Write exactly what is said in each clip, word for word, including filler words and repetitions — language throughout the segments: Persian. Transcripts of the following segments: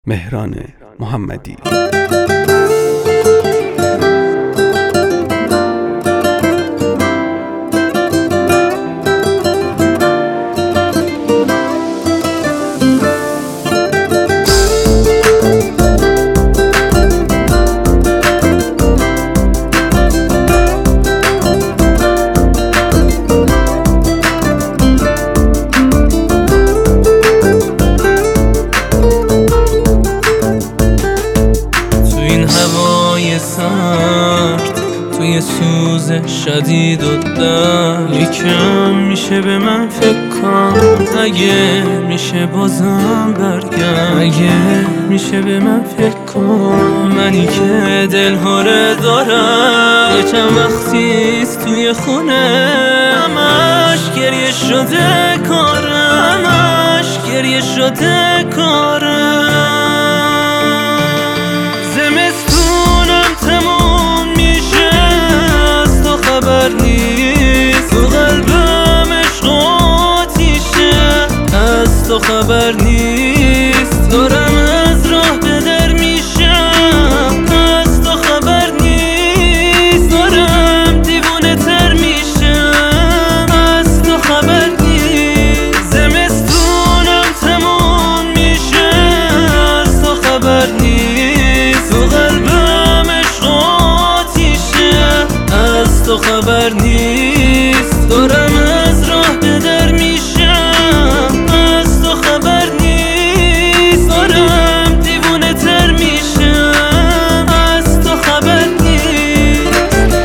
مهران محمدی. سرد توی سوز شدید و درد یکم میشه به من فکر کن، اگه میشه بازم برگرد، اگه میشه به من فکر کن. منی که دلهاره دارم یه چند وقتیست توی خونه، همش گریه شده کارم، همش گریه شده کارم. تموم میشه از تو خبر نیست، تو قلبم عشق آتیشه از تو خبر نیست. دارم از راه به در میشم از تو خبر نیست، دارم دیوونه تر میشم از تو خبر نیست. زمستونم تموم میشه از تو خبر نیست، تو قلبم تو خبر نیست. دارم از راه به در میشم از تو خبر نیست، دارم دیوونه تر میشم از تو خبر نیست.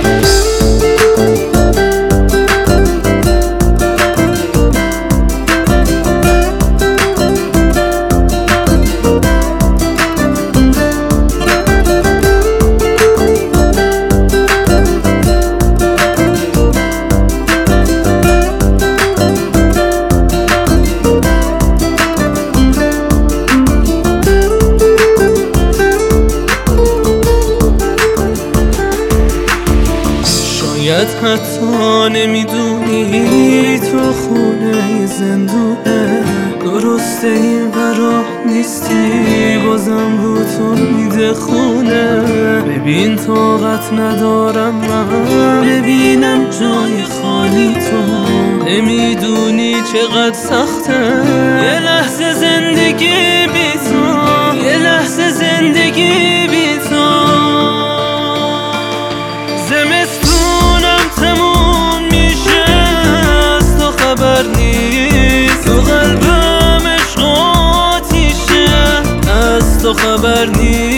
شاید حتی نمیدونی تو خونه زندونه، درسته این براه نیستی، بازم رو تو میده خونه. ببین طاقت ندارم من ببینم جای خالی تو، نمیدونی چقدر سخته یه لحظه زندگی بی تو، یه لحظه زندگی بی تو. تموم میشه از تو خبر نیست، تو قلبم عشق آتیشه از تو خبر نیست.